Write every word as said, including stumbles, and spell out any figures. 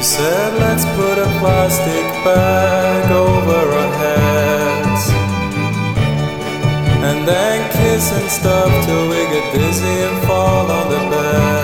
said, let's put a plastic bag over our heads and then kiss and stuff till we get dizzy and fall on the bed.